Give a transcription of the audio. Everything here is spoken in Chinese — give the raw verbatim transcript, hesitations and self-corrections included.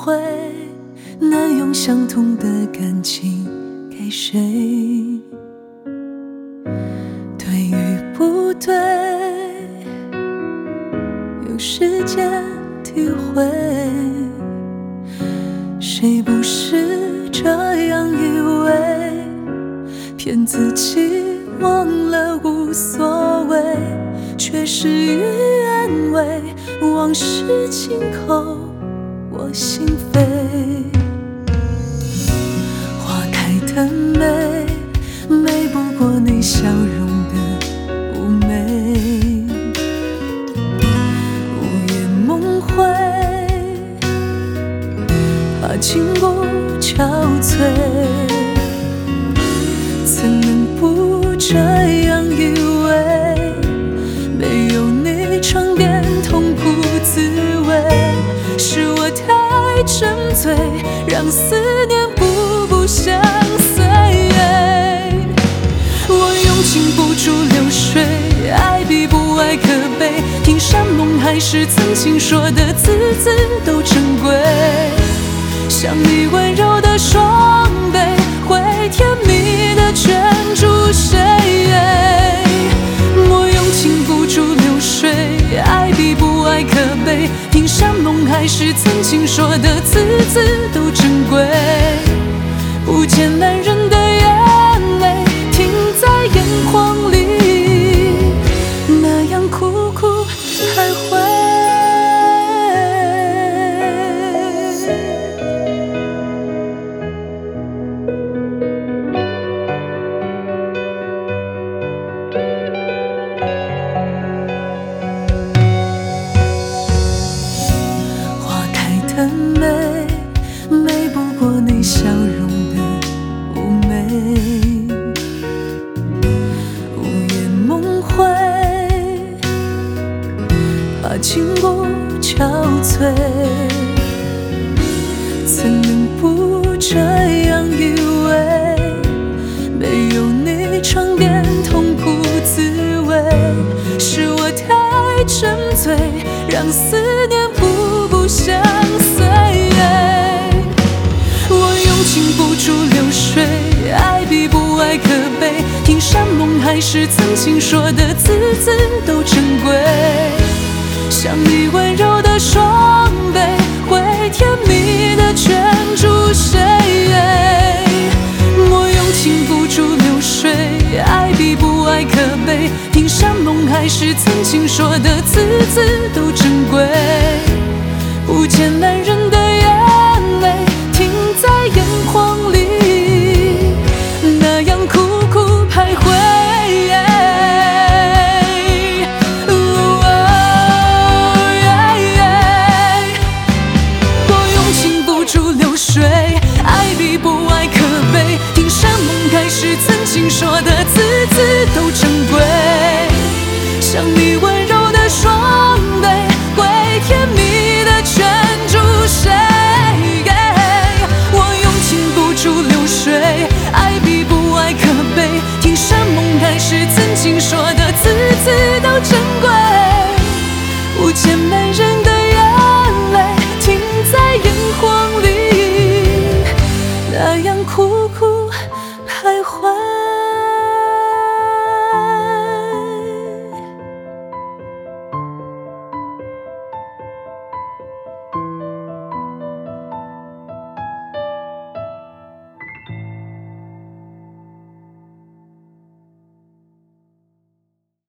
会能用相同的感情给谁？对与不对，有时间体会。谁不是这样以为，骗自己忘了无所谓，却事与愿违，往事轻扣我心扉。花开的美，美不过你笑容的妩媚。午夜梦回，怕情不憔悴，怎能不这样以为？没有你尝遍痛苦滋味，是我太沉醉，让思念步步相随。我用情付诸流水，爱比不爱可悲，听山盟海誓，曾经说的字字都珍贵。像你温柔的双臂，会甜蜜的圈住谁？莫用情付诸流水，爱比不爱可悲，听山盟海誓，曾经说的字字都珍贵。不见男人的眼泪停在眼眶里，那样苦苦徘徊。的美，美不过你笑容的妩媚。午夜梦回，怕情不憔悴，怎能不这样以为？没有你尝遍痛苦滋味，是我太沉醉，让思念步步相随。我用情付诸流水，爱比不爱可悲，听山盟海誓，曾经说的字字都珍贵。像你温柔的双臂，会甜蜜的圈住谁？莫用情付诸流水，爱比不爱可悲，听山盟海誓，曾经说的字字都珍贵。不见男人的眼泪停在眼眶里，那样苦苦徘徊。我用情付诸流水，爱比不爱可悲，听山盟海誓，曾经说的字字都珍贵。像你温柔的双臂，会甜蜜的圈住谁？我用情付诸流水，爱比不爱可悲，听山盟海誓，曾经说的字字都珍贵。不见男人